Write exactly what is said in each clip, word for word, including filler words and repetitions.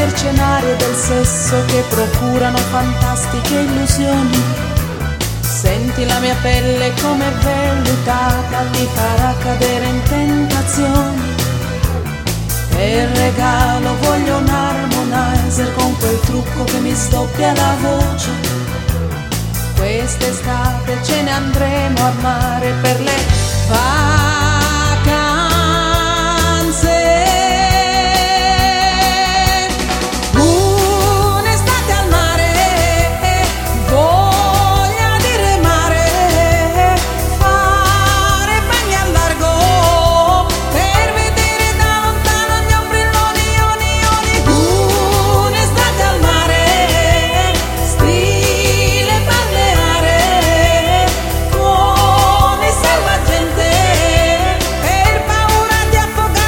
mercenarie del sesso che procurano fantastiche illusioni. Senti la mia pelle come vellutata, ti farà cadere in tentazioni. Per regalo voglio un harmonizer con quel trucco che mi sdoppia la voce. Quest'estate ce ne andremo al mare per le vacanze. Un'estate al mare, voglia di remare, fare bagni al largo per vedere da lontano gli ombrelloni, ioni, ioni. Un'estate al mare, stile balneare, con il salvagente per paura di affogare.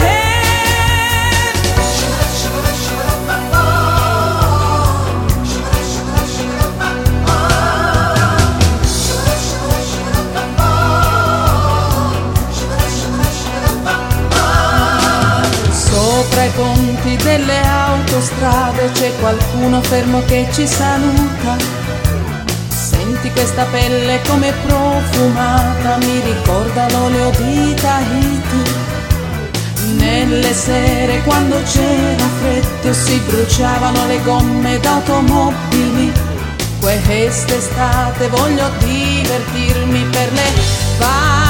Sopra i ponti delle autostrade c'è qualcuno fermo che ci saluta. Senti questa pelle come profumata, mi ricorda l'olio di Tahiti. Nelle sere quando c'era freddo si bruciavano le gomme d'automobili. Quest'estate voglio divertirmi per le vacanze.